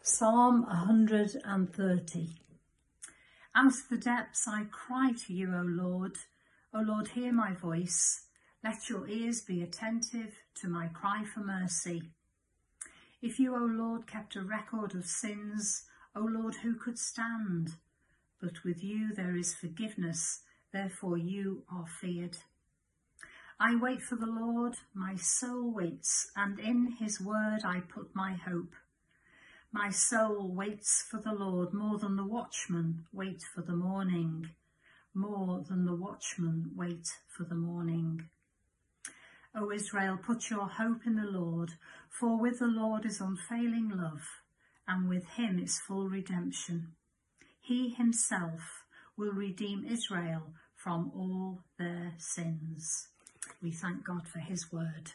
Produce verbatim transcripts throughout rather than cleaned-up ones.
Psalm one hundred thirty. Out of the depths I cry to you, O Lord. O Lord, hear my voice. Let your ears be attentive to my cry for mercy. If you, O Lord, kept a record of sins, O Lord, who could stand? But with you there is forgiveness, therefore you are feared. I wait for the Lord, my soul waits, and in his word I put my hope. My soul waits for the Lord more than the watchmen wait for the morning, more than the watchmen wait for the morning. O Israel, put your hope in the Lord, for with the Lord is unfailing love, and with him is full redemption. He himself will redeem Israel from all their sins. We thank God for his word.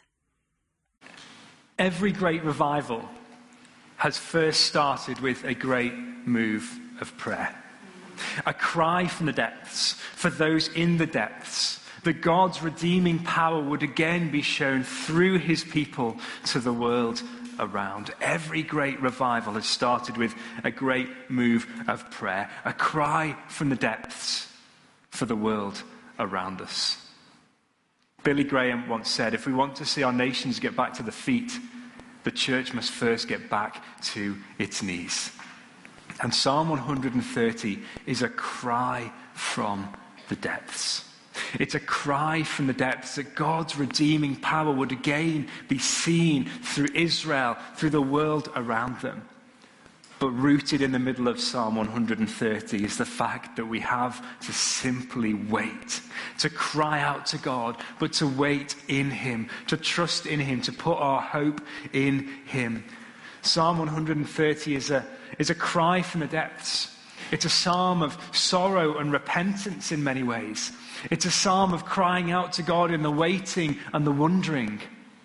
Every great revival has first started with a great move of prayer. A cry from the depths for those in the depths, that God's redeeming power would again be shown through his people to the world around. Every great revival has started with a great move of prayer, a cry from the depths for the world around us. Billy Graham once said, if we want to see our nations get back to the feet, the church must first get back to its knees. And Psalm one hundred thirty is a cry from the depths. It's a cry from the depths that God's redeeming power would again be seen through Israel, through the world around them. But rooted in the middle of Psalm one hundred thirty is the fact that we have to simply wait, to cry out to God, but to wait in him, to trust in him, to put our hope in him. Psalm one hundred thirty is a, is a cry from the depths. It's a psalm of sorrow and repentance in many ways. It's a psalm of crying out to God in the waiting and the wondering.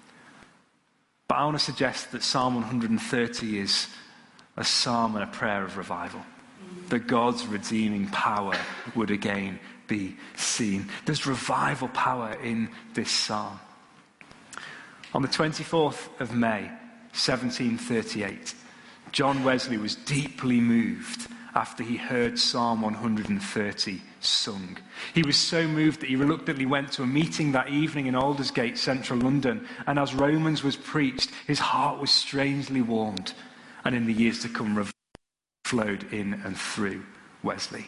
But I want to suggest that Psalm one hundred thirty is a psalm and a prayer of revival, that God's redeeming power would again be seen. There's revival power in this psalm. On the twenty-fourth of May, seventeen thirty-eight, John Wesley was deeply moved after he heard Psalm one hundred thirty sung. He was so moved that he reluctantly went to a meeting that evening in Aldersgate, central London, and as Romans was preached, his heart was strangely warmed. And in the years to come, revival flowed in and through Wesley.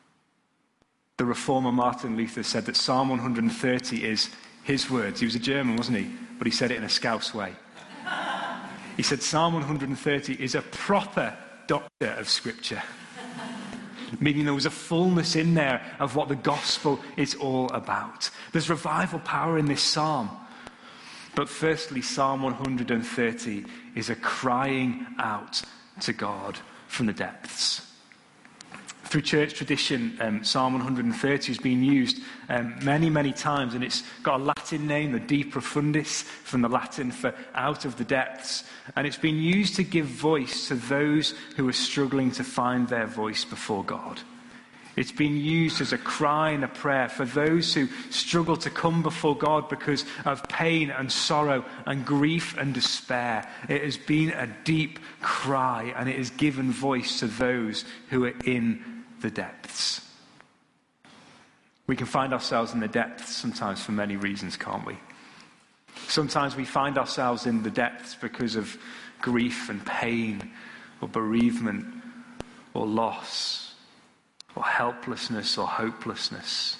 The reformer Martin Luther said that Psalm one hundred thirty is his words. He was a German, wasn't he? But he said it in a Scouse way. He said Psalm one hundred thirty is a proper doctor of Scripture. Meaning there was a fullness in there of what the gospel is all about. There's revival power in this psalm. But firstly, Psalm one hundred thirty is a crying out to God from the depths. Through church tradition, um, Psalm one hundred thirty has been used um, many, many times, and it's got a Latin name, the De Profundis, from the Latin for out of the depths. And it's been used to give voice to those who are struggling to find their voice before God. It's been used as a cry and a prayer for those who struggle to come before God because of pain and sorrow and grief and despair. It has been a deep cry, and it has given voice to those who are in the depths. We can find ourselves in the depths sometimes for many reasons, can't we? Sometimes we find ourselves in the depths because of grief and pain, or bereavement, or loss, or helplessness or hopelessness.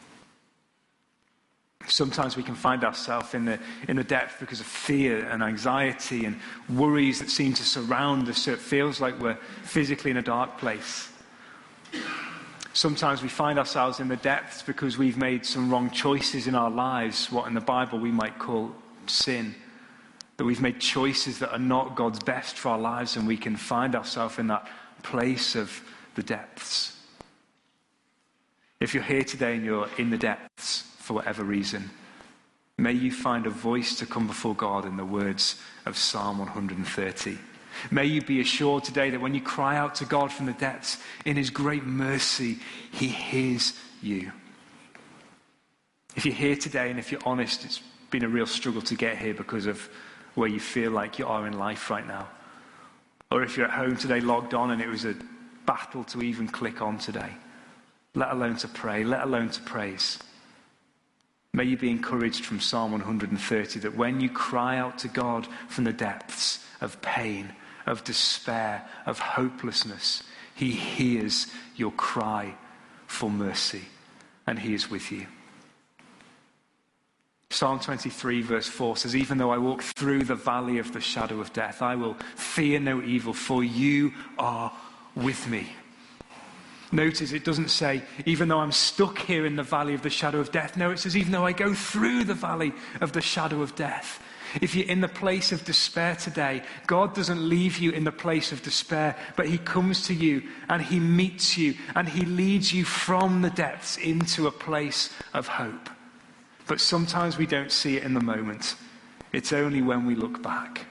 Sometimes we can find ourselves in the, in the depth because of fear and anxiety and worries that seem to surround us, so it feels like we're physically in a dark place. Sometimes we find ourselves in the depths because we've made some wrong choices in our lives, what in the Bible we might call sin. That we've made choices that are not God's best for our lives, and we can find ourselves in that place of the depths. If you're here today and you're in the depths for whatever reason, may you find a voice to come before God in the words of Psalm one hundred thirty. May you be assured today that when you cry out to God from the depths, in his great mercy, he hears you. If you're here today, and if you're honest, it's been a real struggle to get here because of where you feel like you are in life right now. Or if you're at home today logged on and it was a battle to even click on today, let alone to pray, let alone to praise. May you be encouraged from Psalm one hundred thirty that when you cry out to God from the depths of pain, of despair, of hopelessness, he hears your cry for mercy and he is with you. Psalm twenty-three verse four says, even though I walk through the valley of the shadow of death, I will fear no evil, for you are with me. Notice it doesn't say, even though I'm stuck here in the valley of the shadow of death. No, it says, even though I go through the valley of the shadow of death. If you're in the place of despair today, God doesn't leave you in the place of despair, but he comes to you and he meets you and he leads you from the depths into a place of hope. But sometimes we don't see it in the moment. It's only when we look back.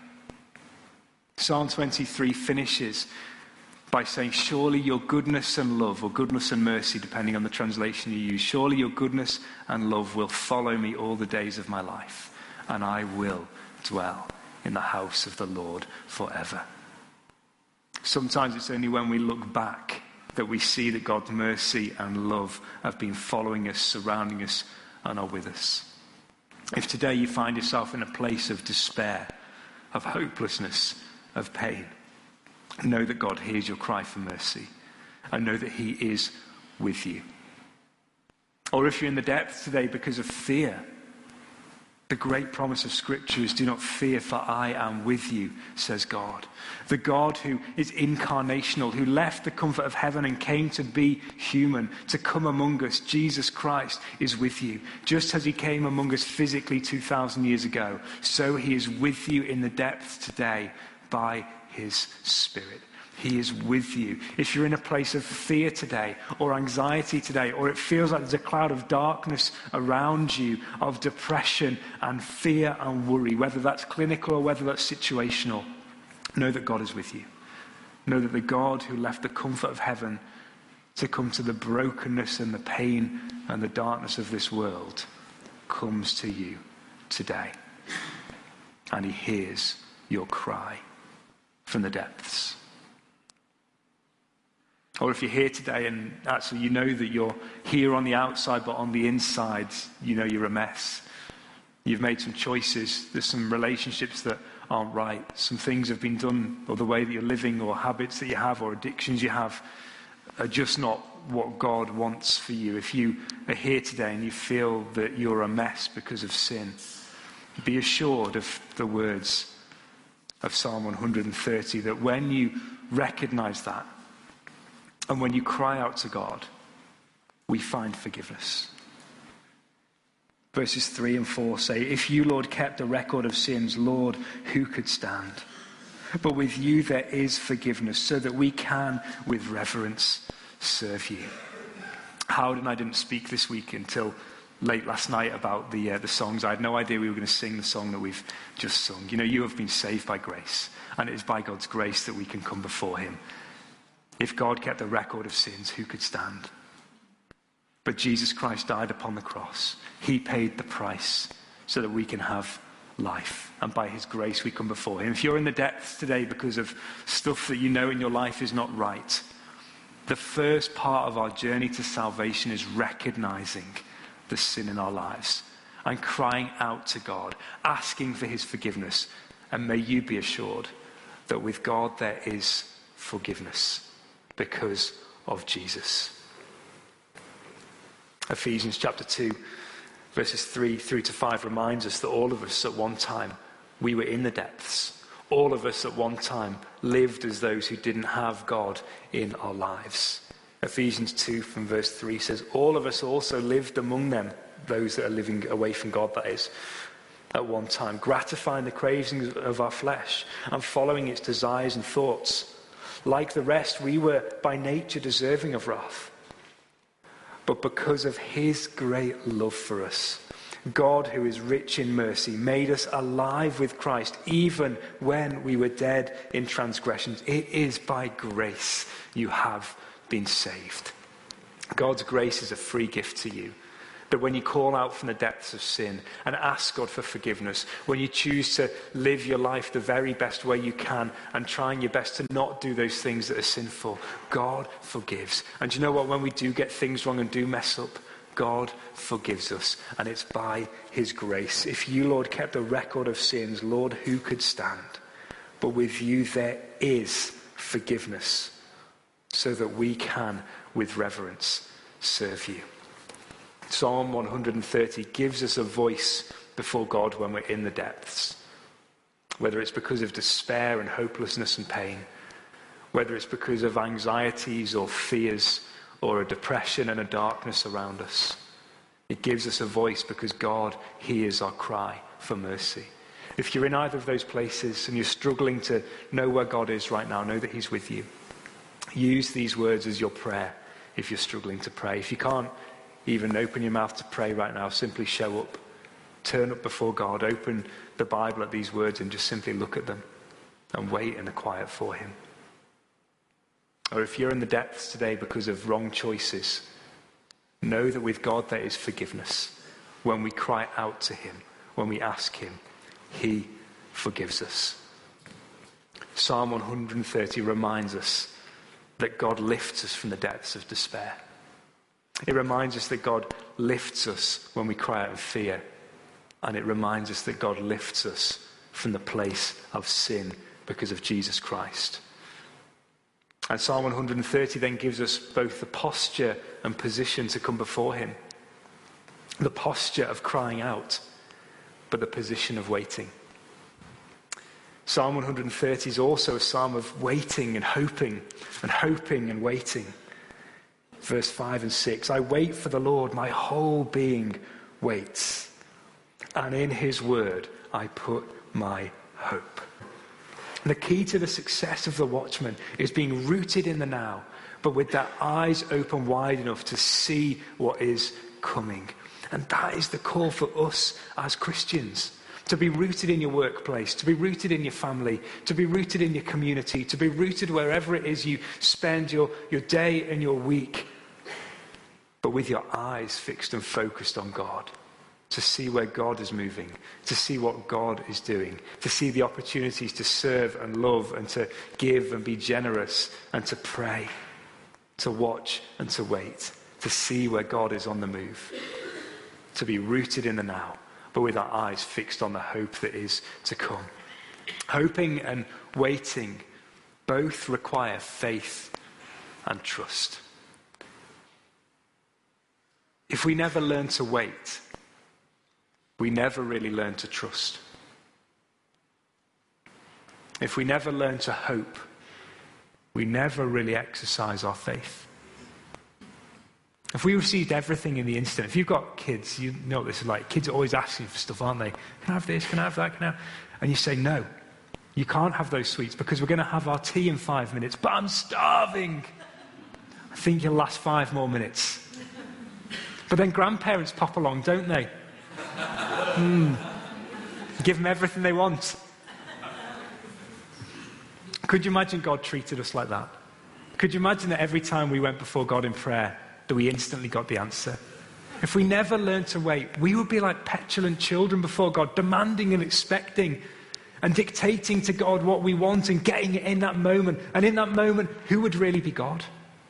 Psalm twenty-three finishes by saying, surely your goodness and love, or goodness and mercy, depending on the translation you use, surely your goodness and love will follow me all the days of my life, and I will dwell in the house of the Lord forever. Sometimes it's only when we look back that we see that God's mercy and love have been following us, surrounding us, and are with us. If today you find yourself in a place of despair, of hopelessness, of pain, know that God hears your cry for mercy and know that he is with you. Or if you're in the depths today because of fear, the great promise of Scripture is, do not fear, for I am with you, says God. The God who is incarnational, who left the comfort of heaven and came to be human, to come among us, Jesus Christ, is with you. Just as he came among us physically two thousand years ago, so he is with you in the depths today by his Spirit. He is with you. If you're in a place of fear today, or anxiety today, or it feels like there's a cloud of darkness around you, of depression and fear and worry, whether that's clinical or whether that's situational, know that God is with you. Know that the God who left the comfort of heaven to come to the brokenness and the pain and the darkness of this world comes to you today. And he hears your cry from the depths. Or if you're here today and actually you know that you're here on the outside, but on the inside, you know you're a mess. You've made some choices. There's some relationships that aren't right. Some things have been done, or the way that you're living, or habits that you have, or addictions you have, are just not what God wants for you. If you are here today and you feel that you're a mess because of sin, be assured of the words of Psalm one hundred thirty, that when you recognize that, and when you cry out to God, we find forgiveness. Verses three and four say, if you, Lord, kept a record of sins, Lord, who could stand? But with you there is forgiveness, so that we can, with reverence, serve you. Howard and I didn't speak this week until late last night about the uh, the songs. I had no idea we were going to sing the song that we've just sung. You know, you have been saved by grace, and it is by God's grace that we can come before him. If God kept a record of sins, who could stand? But Jesus Christ died upon the cross. He paid the price so that we can have life. And by his grace, we come before him. If you're in the depths today because of stuff that you know in your life is not right, the first part of our journey to salvation is recognizing the sin in our lives and crying out to God, asking for his forgiveness. And may you be assured that with God there is forgiveness, because of Jesus. Ephesians chapter two, verses three through to five reminds us that all of us at one time, we were in the depths. All of us at one time lived as those who didn't have God in our lives. Ephesians two from verse three says, all of us also lived among them, those that are living away from God, that is, at one time, gratifying the cravings of our flesh and following its desires and thoughts. Like the rest, we were by nature deserving of wrath. But because of his great love for us, God, who is rich in mercy, made us alive with Christ even when we were dead in transgressions. It is by grace you have been saved. God's grace is a free gift to you. That when you call out from the depths of sin and ask God for forgiveness, when you choose to live your life the very best way you can and trying your best to not do those things that are sinful, God forgives. And you know what? When we do get things wrong and do mess up, God forgives us, and it's by his grace. If you, Lord, kept a record of sins, Lord, who could stand? But with you there is forgiveness, so that we can, with reverence, serve you. Psalm one hundred thirty gives us a voice before God when we're in the depths. Whether it's because of despair and hopelessness and pain, whether it's because of anxieties or fears or a depression and a darkness around us. It gives us a voice because God hears our cry for mercy. If you're in either of those places and you're struggling to know where God is right now, know that he's with you. Use these words as your prayer if you're struggling to pray. If you can't even open your mouth to pray right now, simply show up. Turn up before God, open the Bible at these words and just simply look at them and wait in the quiet for him. Or if you're in the depths today because of wrong choices, know that with God there is forgiveness. When we cry out to him, when we ask him, he forgives us. Psalm one hundred thirty reminds us that God lifts us from the depths of despair. It reminds us that God lifts us when we cry out in fear. And it reminds us that God lifts us from the place of sin because of Jesus Christ. And Psalm one hundred thirty then gives us both the posture and position to come before him. The posture of crying out, but the position of waiting. Psalm one hundred thirty is also a psalm of waiting and hoping, and hoping and waiting. Verse five and six, I wait for the Lord, my whole being waits, and in his word I put my hope. The key to the success of the watchman is being rooted in the now, but with their eyes open wide enough to see what is coming. And that is the call for us as Christians. To be rooted in your workplace, to be rooted in your family, to be rooted in your community, to be rooted wherever it is you spend your, your day and your week, but with your eyes fixed and focused on God. To see where God is moving, to see what God is doing, to see the opportunities to serve and love and to give and be generous and to pray, to watch and to wait, to see where God is on the move, to be rooted in the now, but with our eyes fixed on the hope that is to come. Hoping and waiting both require faith and trust. If we never learn to wait, we never really learn to trust. If we never learn to hope, we never really exercise our faith. If we received everything in the instant, if you've got kids, you know what this is like. Kids are always asking for stuff, aren't they? Can I have this? Can I have that? Can I have... And you say, no, you can't have those sweets because we're going to have our tea in five minutes, but I'm starving. I think you'll last five more minutes. But then grandparents pop along, don't they? Mm. Give them everything they want. Could you imagine God treated us like that? Could you imagine that every time we went before God in prayer, that we instantly got the answer? If we never learned to wait, we would be like petulant children before God, demanding and expecting and dictating to God what we want and getting it in that moment. And in that moment, who would really be God?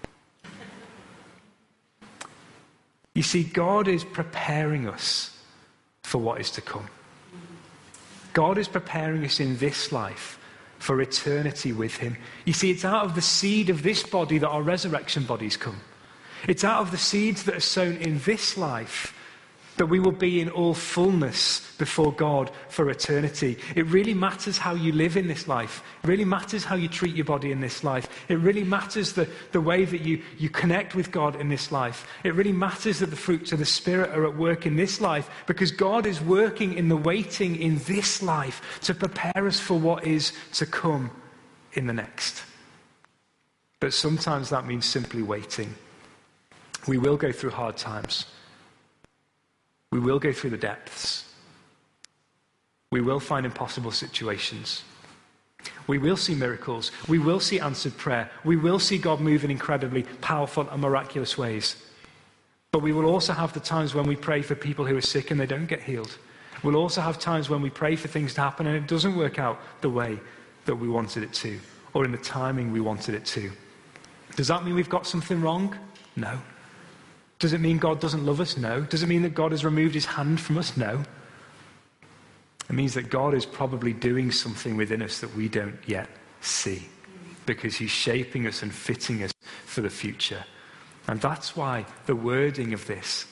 You see, God is preparing us for what is to come. God is preparing us in this life for eternity with him. You see, it's out of the seed of this body that our resurrection bodies come. It's out of the seeds that are sown in this life that we will be in all fullness before God for eternity. It really matters how you live in this life. It really matters how you treat your body in this life. It really matters the, the way that you, you connect with God in this life. It really matters that the fruits of the Spirit are at work in this life, because God is working in the waiting in this life to prepare us for what is to come in the next. But sometimes that means simply waiting. We will go through hard times. We will go through the depths. We will find impossible situations. We will see miracles. We will see answered prayer. We will see God move in incredibly powerful and miraculous ways. But we will also have the times when we pray for people who are sick and they don't get healed. We'll also have times when we pray for things to happen and it doesn't work out the way that we wanted it to, or in the timing we wanted it to. Does that mean we've got something wrong? No. Does it mean God doesn't love us? No. Does it mean that God has removed his hand from us? No. It means that God is probably doing something within us that we don't yet see, because he's shaping us and fitting us for the future. And that's why the wording of this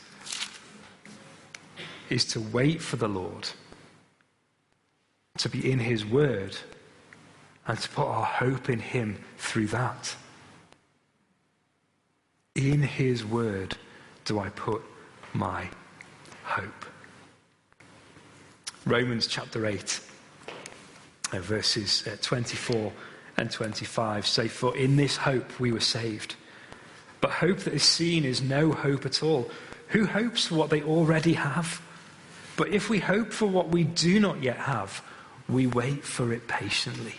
is to wait for the Lord, to be in his word, and to put our hope in him through that. In his word do I put my hope. Romans chapter eight, uh, verses uh, twenty-four and twenty-five say, "For in this hope we were saved. But hope that is seen is no hope at all. Who hopes for what they already have? But if we hope for what we do not yet have, we wait for it patiently."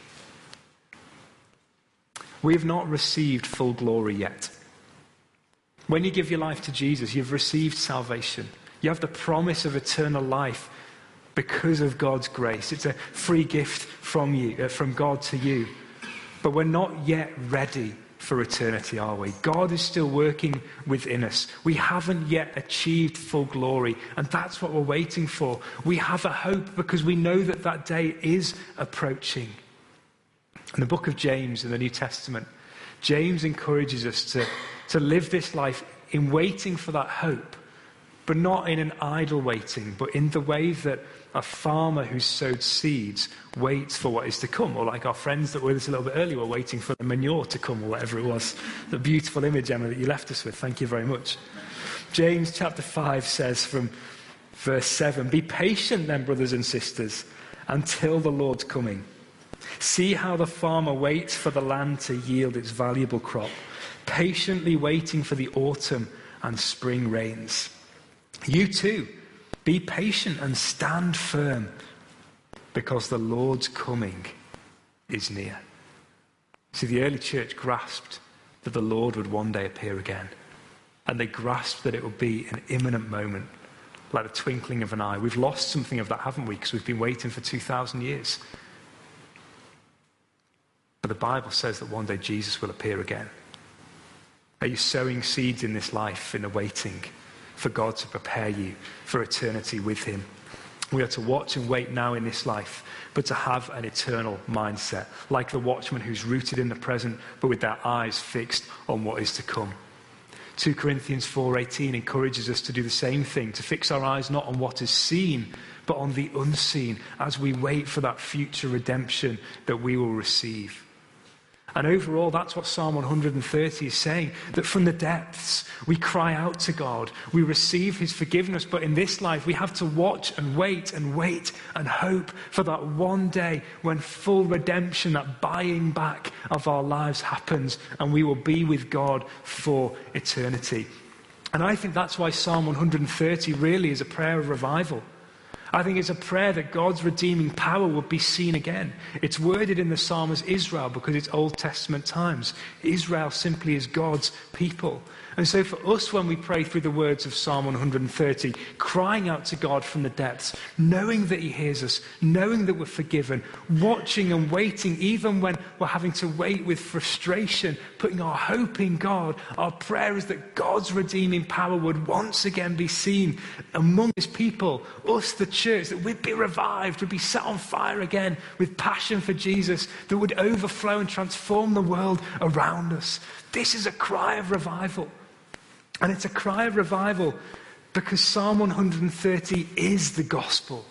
We have not received full glory yet. When you give your life to Jesus, you've received salvation. You have the promise of eternal life because of God's grace. It's a free gift from you, uh, from God to you. But we're not yet ready for eternity, are we? God is still working within us. We haven't yet achieved full glory, and that's what we're waiting for. We have a hope because we know that that day is approaching. In the book of James in the New Testament, James encourages us to, to live this life in waiting for that hope, but not in an idle waiting, but in the way that a farmer who's sowed seeds waits for what is to come, or like our friends that were with us a little bit earlier were waiting for the manure to come, or whatever it was. The beautiful image, Emma, that you left us with. Thank you very much. James chapter five says from verse seven, "Be patient then, brothers and sisters, until the Lord's coming. See how the farmer waits for the land to yield its valuable crop, patiently waiting for the autumn and spring rains. You too, be patient and stand firm, because the Lord's coming is near." See, the early church grasped that the Lord would one day appear again. And they grasped that it would be an imminent moment, like the twinkling of an eye. We've lost something of that, haven't we? Because we've been waiting for two thousand years. But the Bible says that one day Jesus will appear again. Are you sowing seeds in this life in a waiting for God to prepare you for eternity with him? We are to watch and wait now in this life, but to have an eternal mindset, like the watchman who's rooted in the present, but with their eyes fixed on what is to come. Second Corinthians four eighteen encourages us to do the same thing, to fix our eyes not on what is seen, but on the unseen, as we wait for that future redemption that we will receive. And overall, that's what Psalm one hundred thirty is saying, that from the depths we cry out to God, we receive his forgiveness, but in this life we have to watch and wait and wait and hope for that one day when full redemption, that buying back of our lives happens, and we will be with God for eternity. And I think that's why Psalm one hundred thirty really is a prayer of revival. I think it's a prayer that God's redeeming power would be seen again. It's worded in the psalm as Israel because it's Old Testament times. Israel simply is God's people. And so for us, when we pray through the words of Psalm one hundred thirty, crying out to God from the depths, knowing that he hears us, knowing that we're forgiven, watching and waiting, even when we're having to wait with frustration, putting our hope in God, our prayer is that God's redeeming power would once again be seen among his people, us, the church, that we'd be revived, we'd be set on fire again with passion for Jesus, that would overflow and transform the world around us. This is a cry of revival. And it's a cry of revival because Psalm one hundred thirty is the gospel.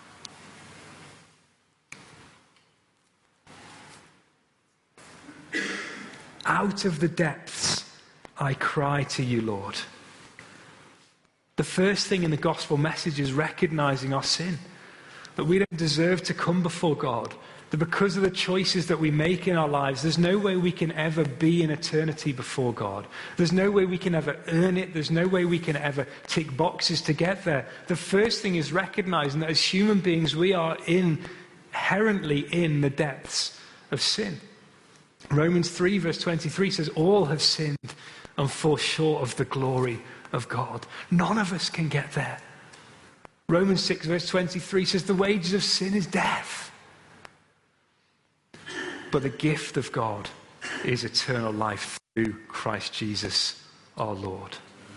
Out of the depths, I cry to you, Lord. The first thing in the gospel message is recognizing our sin, that we don't deserve to come before God, that because of the choices that we make in our lives, there's no way we can ever be in eternity before God. There's no way we can ever earn it. There's no way we can ever tick boxes to get there. The first thing is recognizing that as human beings, we are inherently in the depths of sin. Romans three verse twenty-three says, all have sinned and fall short of the glory of God. None of us can get there. Romans six verse twenty-three says the wages of sin is death. But the gift of God is eternal life through Christ Jesus our Lord.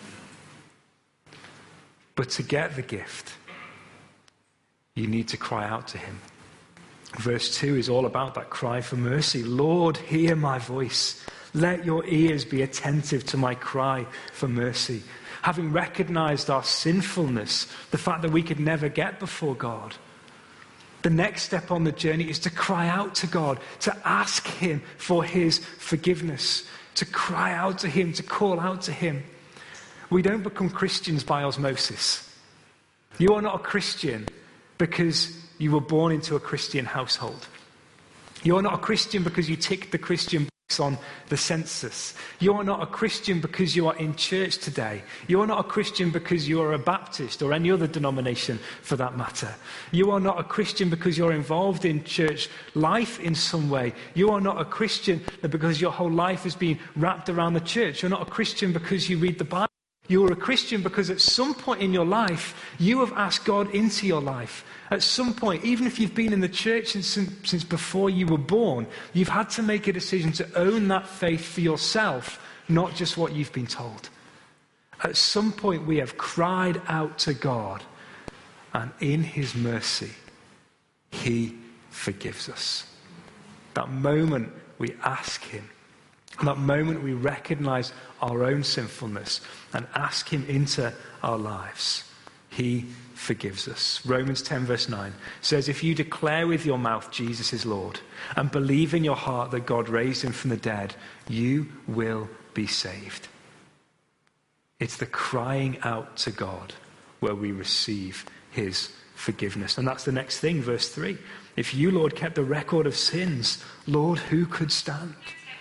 But to get the gift, you need to cry out to him. Verse two is all about that cry for mercy. Lord, hear my voice. Let your ears be attentive to my cry for mercy. Having recognized our sinfulness, the fact that we could never get before God, the next step on the journey is to cry out to God, to ask him for his forgiveness, to cry out to him, to call out to him. We don't become Christians by osmosis. You are not a Christian because you were born into a Christian household. You are not a Christian because you ticked the Christian box on the census. You are not a Christian because you are in church today. You are not a Christian because you are a Baptist or any other denomination for that matter. You are not a Christian because you're involved in church life in some way. You are not a Christian because your whole life has been wrapped around the church. You're not a Christian because you read the Bible. You are a Christian because at some point in your life, you have asked God into your life. At some point, even if you've been in the church since, since before you were born, you've had to make a decision to own that faith for yourself, not just what you've been told. At some point, we have cried out to God, and in his mercy, he forgives us. That moment we ask him, that moment we recognize our own sinfulness and ask him into our lives, he forgives us. Romans ten verse nine says, if you declare with your mouth Jesus is Lord and believe in your heart that God raised him from the dead, you will be saved. It's the crying out to God where we receive his forgiveness. And that's the next thing, verse three. If you, Lord, kept the record of sins, Lord, who could stand?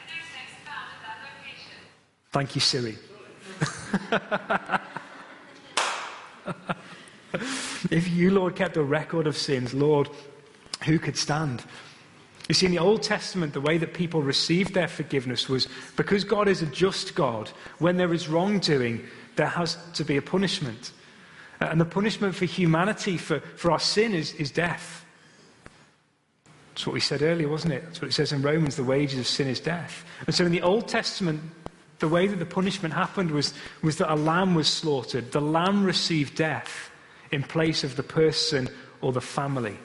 Thank you, Siri. If you, Lord, kept a record of sins, Lord, who could stand? You see, in the Old Testament, the way that people received their forgiveness was because God is a just God. When there is wrongdoing, there has to be a punishment. And the punishment for humanity, for, for our sin, is, is death. That's what we said earlier, wasn't it? That's what it says in Romans, the wages of sin is death. And so in the Old Testament, the way that the punishment happened was, was that a lamb was slaughtered. The lamb received death in place of the person or the family.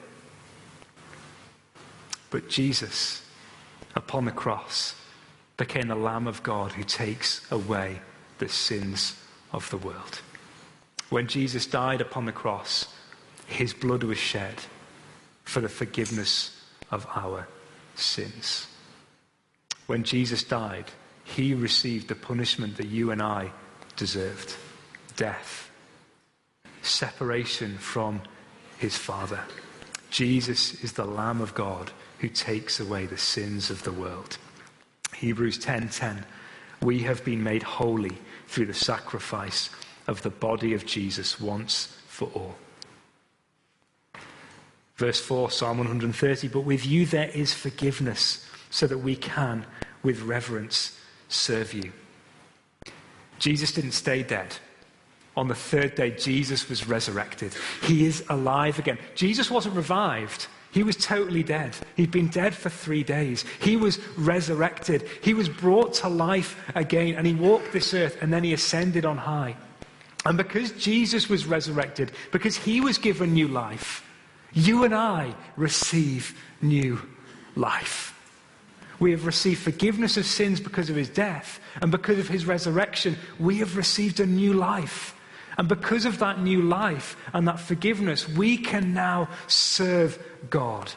But Jesus, upon the cross, became the Lamb of God who takes away the sins of the world. When Jesus died upon the cross, his blood was shed for the forgiveness of our sins. When Jesus died, he received the punishment that you and I deserved. Death. Separation from his Father. Jesus is the Lamb of God who takes away the sins of the world. Hebrews ten ten. We have been made holy through the sacrifice of the body of Jesus once for all. Verse four, Psalm one thirty. But with you there is forgiveness, so that we can, with reverence, serve you. Jesus didn't stay dead. On the third day, Jesus was resurrected. He is alive again. Jesus wasn't revived. He was totally dead. He'd been dead for three days. He was resurrected. He was brought to life again, and he walked this earth, and then he ascended on high. And because Jesus was resurrected, because he was given new life, you and I receive new life. We have received forgiveness of sins because of his death, and because of his resurrection, we have received a new life. And because of that new life and that forgiveness, we can now serve God.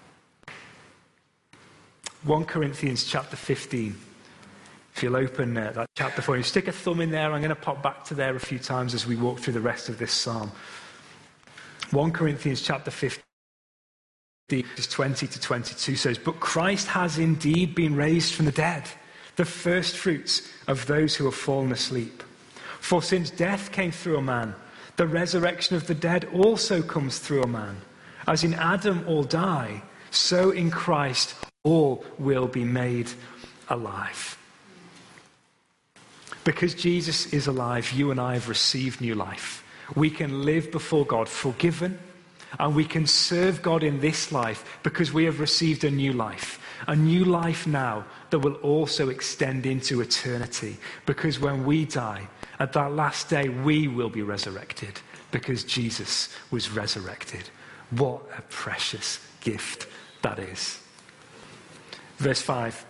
First Corinthians chapter fifteen. If you'll open uh, that chapter for you, stick a thumb in there. I'm going to pop back to there a few times as we walk through the rest of this psalm. First Corinthians chapter fifteen, verses twenty to twenty-two says, but Christ has indeed been raised from the dead, the first fruits of those who have fallen asleep. For since death came through a man, the resurrection of the dead also comes through a man. As in Adam all die, so in Christ all will be made alive. Because Jesus is alive, you and I have received new life. We can live before God forgiven, and we can serve God in this life because we have received a new life. A new life now that will also extend into eternity. Because when we die, at that last day, we will be resurrected because Jesus was resurrected. What a precious gift that is. Verse five.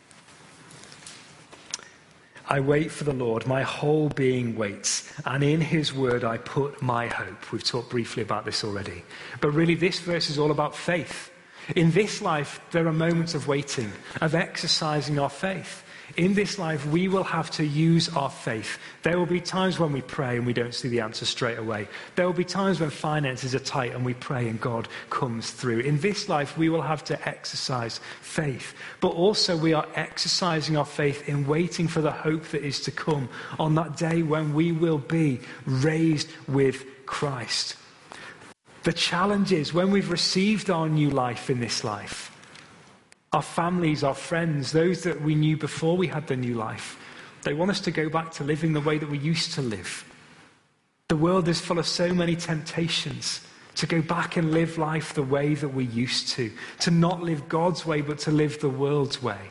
I wait for the Lord, my whole being waits, and in his word I put my hope. We've talked briefly about this already. But really this verse is all about faith. In this life, there are moments of waiting, of exercising our faith. In this life, we will have to use our faith. There will be times when we pray and we don't see the answer straight away. There will be times when finances are tight and we pray and God comes through. In this life, we will have to exercise faith. But also we are exercising our faith in waiting for the hope that is to come on that day when we will be raised with Christ. The challenge is when we've received our new life in this life, our families, our friends, those that we knew before we had the new life, they want us to go back to living the way that we used to live. The world is full of so many temptations to go back and live life the way that we used to, to not live God's way, but to live the world's way.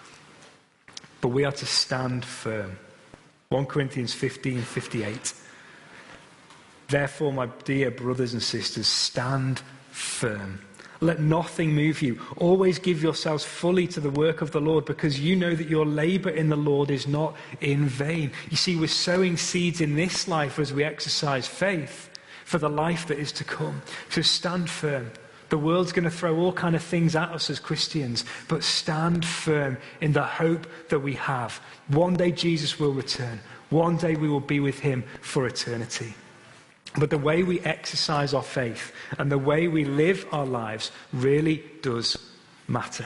But we are to stand firm. First Corinthians fifteen fifty-eight. Therefore, my dear brothers and sisters, stand firm. Let nothing move you. Always give yourselves fully to the work of the Lord, because you know that your labor in the Lord is not in vain. You see, we're sowing seeds in this life as we exercise faith for the life that is to come. So stand firm. The world's going to throw all kind of things at us as Christians, but stand firm in the hope that we have. One day Jesus will return. One day we will be with him for eternity. But the way we exercise our faith and the way we live our lives really does matter.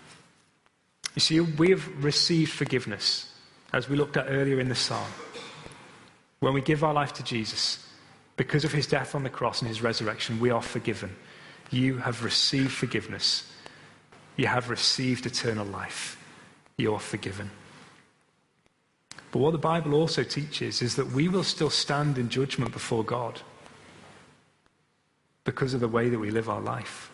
You see, we have received forgiveness, as we looked at earlier in the psalm. When we give our life to Jesus, because of his death on the cross and his resurrection, we are forgiven. You have received forgiveness. You have received eternal life. You're forgiven. But what the Bible also teaches is that we will still stand in judgment before God because of the way that we live our life.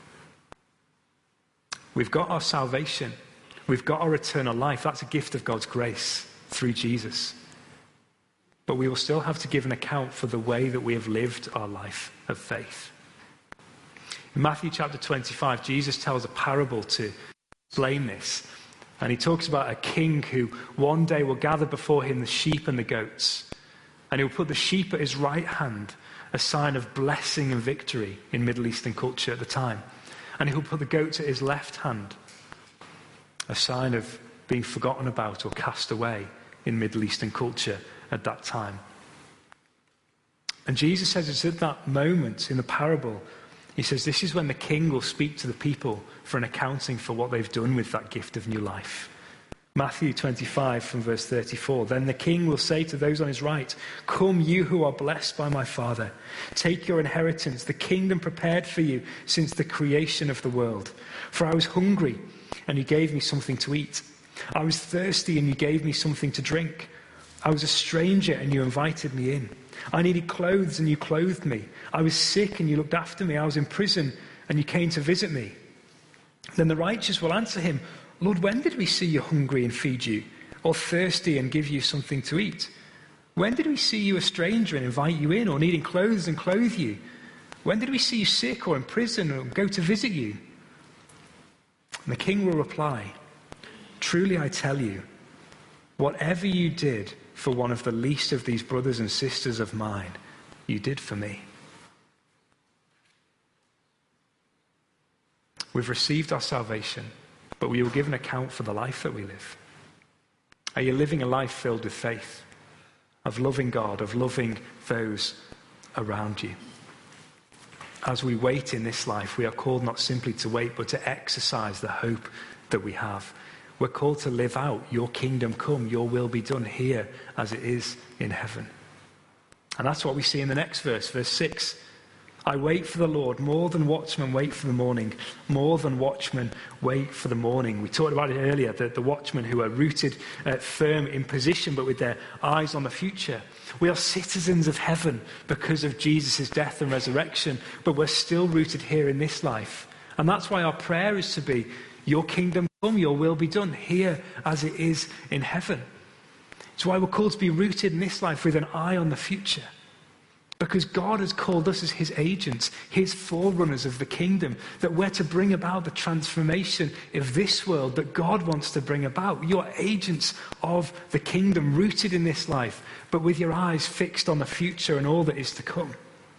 We've got our salvation. We've got our eternal life. That's a gift of God's grace through Jesus. But we will still have to give an account for the way that we have lived our life of faith. In Matthew chapter twenty-five, Jesus tells a parable to explain this. And he talks about a king who one day will gather before him the sheep and the goats. And he'll put the sheep at his right hand, a sign of blessing and victory in Middle Eastern culture at the time. And he'll put the goats at his left hand, a sign of being forgotten about or cast away in Middle Eastern culture at that time. And Jesus says it's at that moment in the parable, he says this is when the king will speak to the people for an accounting for what they've done with that gift of new life. Matthew twenty-five from verse thirty-four. Then the king will say to those on his right, "Come, you who are blessed by my Father. Take your inheritance, the kingdom prepared for you since the creation of the world. For I was hungry, and you gave me something to eat. I was thirsty, and you gave me something to drink. I was a stranger, and you invited me in. I needed clothes, and you clothed me. I was sick, and you looked after me. I was in prison, and you came to visit me." Then the righteous will answer him, "Lord, when did we see you hungry and feed you, or thirsty and give you something to eat? When did we see you a stranger and invite you in, or needing clothes and clothe you? When did we see you sick or in prison or go to visit you?" And the king will reply, "Truly I tell you, whatever you did for one of the least of these brothers and sisters of mine, you did for me." We've received our salvation, but we will give an account for the life that we live. Are you living a life filled with faith, of loving God, of loving those around you? As we wait in this life, we are called not simply to wait, but to exercise the hope that we have. We're called to live out, your kingdom come, your will be done here as it is in heaven. And that's what we see in the next verse, verse six. I wait for the Lord more than watchmen wait for the morning, more than watchmen wait for the morning. We talked about it earlier, the, the watchmen who are rooted uh, firm in position, but with their eyes on the future. We are citizens of heaven because of Jesus' death and resurrection, but we're still rooted here in this life. And that's why our prayer is to be, your kingdom come, your will be done here as it is in heaven. It's why we're called to be rooted in this life with an eye on the future. Because God has called us as his agents, his forerunners of the kingdom, that we're to bring about the transformation of this world that God wants to bring about. You're agents of the kingdom, rooted in this life, but with your eyes fixed on the future and all that is to come.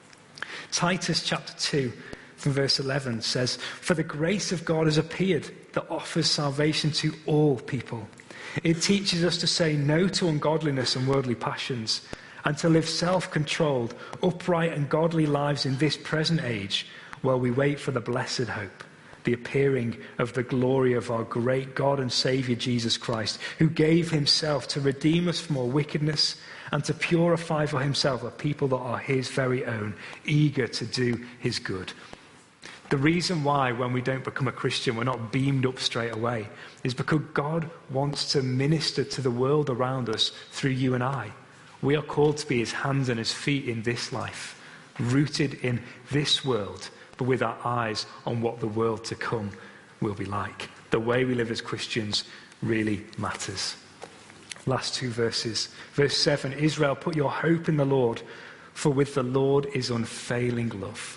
Titus chapter two, from verse eleven says, "For the grace of God has appeared that offers salvation to all people. It teaches us to say no to ungodliness and worldly passions, and to live self-controlled, upright and godly lives in this present age, while we wait for the blessed hope, the appearing of the glory of our great God and Saviour Jesus Christ, who gave himself to redeem us from all wickedness and to purify for himself a people that are his very own, eager to do his good." The reason why when we don't become a Christian we're not beamed up straight away is because God wants to minister to the world around us through you and I. We are called to be his hands and his feet in this life, rooted in this world, but with our eyes on what the world to come will be like. The way we live as Christians really matters. Last two verses. Verse seven, "Israel, put your hope in the Lord, for with the Lord is unfailing love."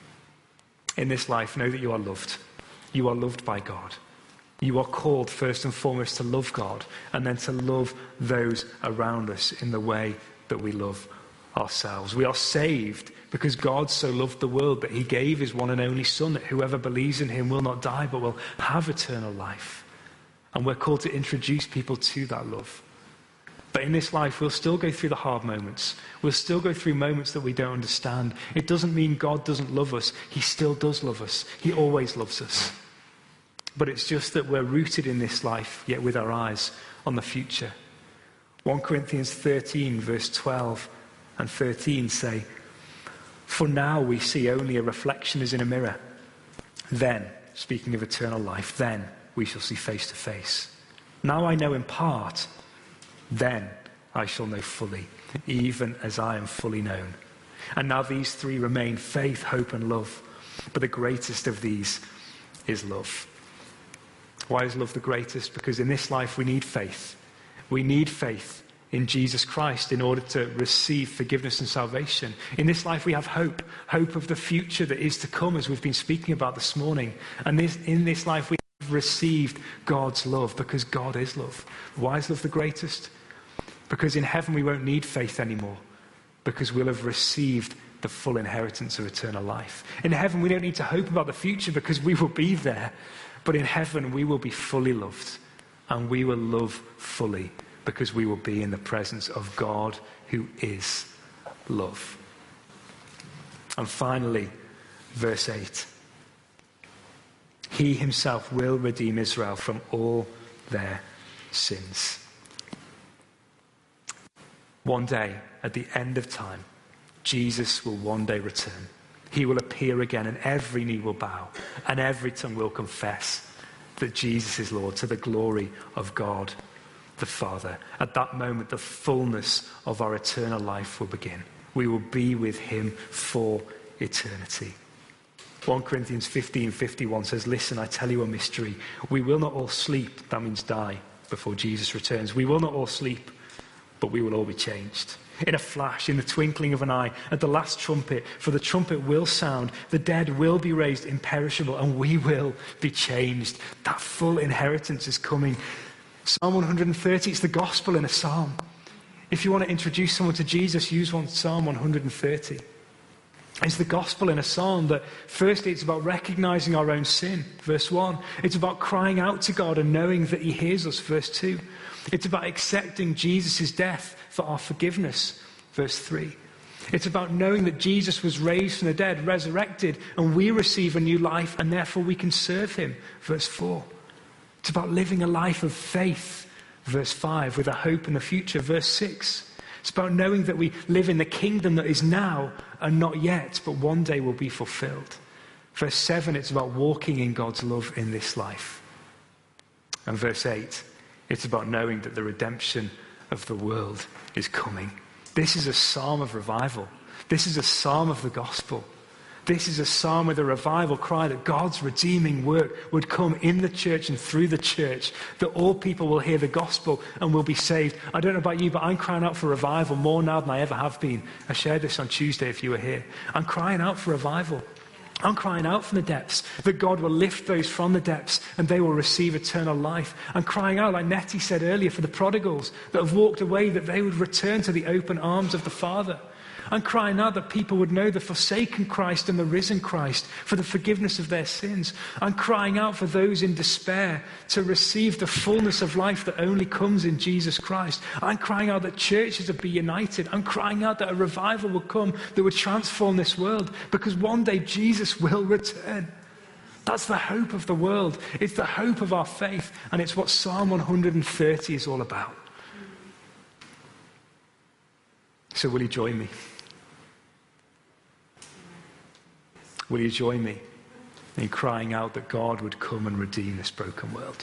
In this life, know that you are loved. You are loved by God. You are called first and foremost to love God and then to love those around us in the way that we love ourselves. We are saved because God so loved the world that he gave his one and only Son, that whoever believes in him will not die but will have eternal life. And we're called to introduce people to that love. But in this life, we'll still go through the hard moments. We'll still go through moments that we don't understand. It doesn't mean God doesn't love us. He still does love us. He always loves us. But it's just that we're rooted in this life, yet with our eyes on the future. First Corinthians thirteen, verse twelve and thirteen say, "For now we see only a reflection as in a mirror. Then," speaking of eternal life, "then we shall see face to face. Now I know in part, then I shall know fully, even as I am fully known." And now these three remain: faith, hope, and love. But the greatest of these is love. Why is love the greatest? Because in this life we need faith. We need faith in Jesus Christ in order to receive forgiveness and salvation. In this life we have hope, hope of the future that is to come, as we've been speaking about this morning. And this, in this life we have received God's love because God is love. Why is love the greatest? Because in heaven we won't need faith anymore, because we'll have received the full inheritance of eternal life. In heaven we don't need to hope about the future because we will be there. But in heaven, we will be fully loved, and we will love fully because we will be in the presence of God who is love. And finally, verse eight. "He himself will redeem Israel from all their sins." One day, at the end of time, Jesus will one day return. He will appear again, and every knee will bow, and every tongue will confess that Jesus is Lord, to the glory of God the Father. At that moment, the fullness of our eternal life will begin. We will be with him for eternity. First Corinthians fifteen fifty-one says, "Listen, I tell you a mystery. We will not all sleep," that means die, "before Jesus returns. We will not all sleep, but we will all be changed. In a flash, in the twinkling of an eye, at the last trumpet, for the trumpet will sound, the dead will be raised imperishable, and we will be changed." That full inheritance is coming. Psalm one thirty, it's the gospel in a psalm. If you want to introduce someone to Jesus, use one Psalm one thirty. It's the gospel in a psalm that, firstly, it's about recognizing our own sin, verse one. It's about crying out to God and knowing that he hears us, verse two. It's about accepting Jesus' death for our forgiveness, verse three. It's about knowing that Jesus was raised from the dead, resurrected, and we receive a new life, and therefore we can serve him, verse four. It's about living a life of faith, verse five, with a hope in the future, verse six. It's about knowing that we live in the kingdom that is now and not yet, but one day will be fulfilled. Verse seven, it's about walking in God's love in this life. And verse eight, it's about knowing that the redemption of the world is coming. This is a psalm of revival. This is a psalm of the gospel. This is a psalm with a revival cry that God's redeeming work would come in the church and through the church, that all people will hear the gospel and will be saved. I don't know about you, but I'm crying out for revival more now than I ever have been. I shared this on Tuesday if you were here. I'm crying out for revival. I'm crying out from the depths that God will lift those from the depths and they will receive eternal life. I'm crying out, like Nettie said earlier, for the prodigals that have walked away, that they would return to the open arms of the Father. I'm crying out that people would know the forsaken Christ and the risen Christ for the forgiveness of their sins. I'm crying out for those in despair to receive the fullness of life that only comes in Jesus Christ. I'm crying out that churches would be united. I'm crying out that a revival will come that would transform this world, because one day Jesus will return. That's the hope of the world. It's the hope of our faith, and it's what Psalm one hundred thirty is all about. So will you join me? Will you join me in crying out that God would come and redeem this broken world?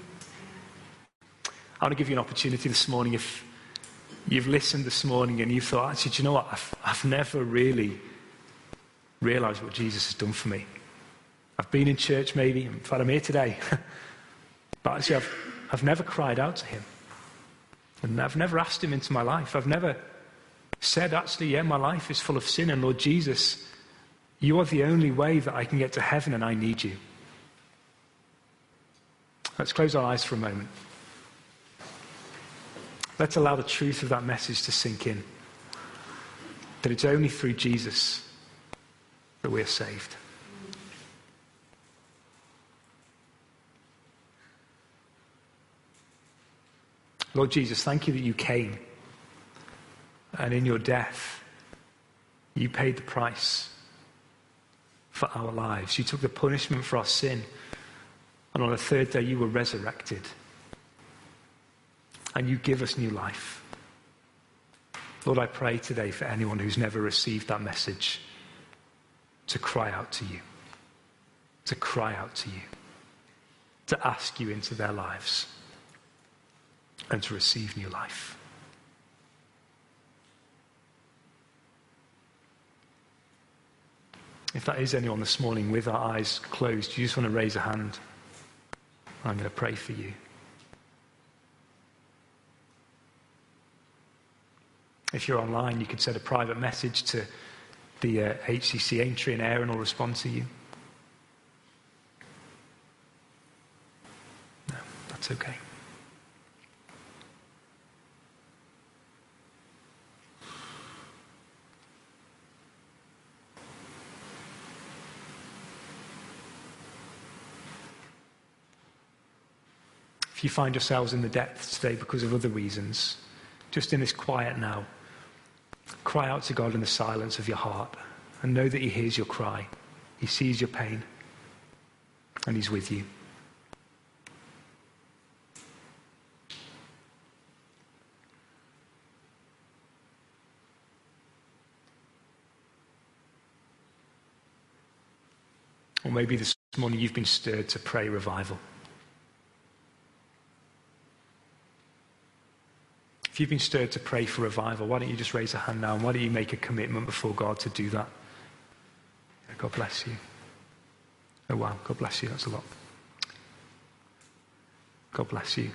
I want to give you an opportunity this morning. If you've listened this morning and you've thought, actually, do you know what? I've, I've never really realised what Jesus has done for me. I've been in church maybe, in fact I'm here today. But actually I've, I've never cried out to him. And I've never asked him into my life. I've never said, actually, yeah, my life is full of sin, and Lord Jesus, you are the only way that I can get to heaven, and I need you. Let's close our eyes for a moment. Let's allow the truth of that message to sink in. That it's only through Jesus that we're saved. Lord Jesus, thank you that you came. And in your death, you paid the price for our lives. You took the punishment for our sin. And on the third day, you were resurrected. And you give us new life. Lord, I pray today for anyone who's never received that message to cry out to you. To cry out to you. To ask you into their lives. And to receive new life. If that is anyone this morning with our eyes closed, you just want to raise a hand. I'm going to pray for you. If you're online, you could send a private message to the uh, H C C Aintree, and Aaron will respond to you. No, that's okay. If you find yourselves in the depths today because of other reasons, just in this quiet now, cry out to God in the silence of your heart and know that he hears your cry. He sees your pain and he's with you. Or maybe this morning you've been stirred to pray revival. If you've been stirred to pray for revival, why don't you just raise a hand now, and why don't you make a commitment before God to do that? God bless you. Oh wow, God bless you, that's a lot. God bless you.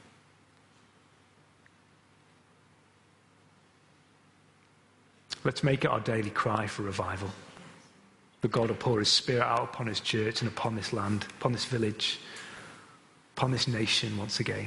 Let's make it our daily cry for revival. That God will pour his Spirit out upon his church and upon this land, upon this village, upon this nation once again.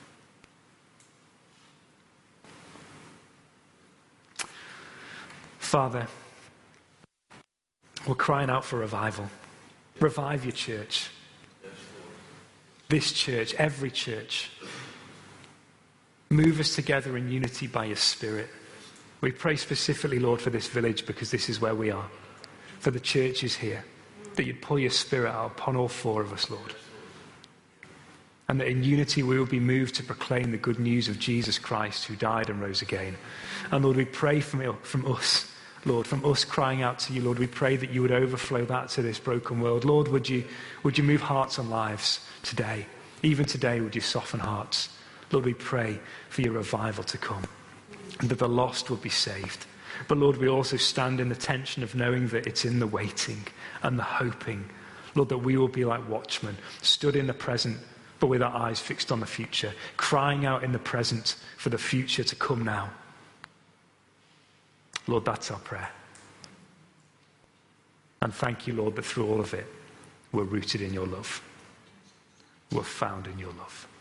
Father, we're crying out for revival. Revive your church. This church, every church. Move us together in unity by your Spirit. We pray specifically, Lord, for this village because this is where we are. For the churches here, that you'd pour your Spirit out upon all four of us, Lord. And that in unity we will be moved to proclaim the good news of Jesus Christ who died and rose again. And Lord, we pray from, from us, Lord, from us crying out to you, Lord, we pray that you would overflow that to this broken world. Lord, would you, would you move hearts and lives today? Even today, would you soften hearts? Lord, we pray for your revival to come and that the lost will be saved. But Lord, we also stand in the tension of knowing that it's in the waiting and the hoping, Lord, that we will be like watchmen, stood in the present, but with our eyes fixed on the future, crying out in the present for the future to come now. Lord, that's our prayer. And thank you, Lord, that through all of it, we're rooted in your love. We're found in your love.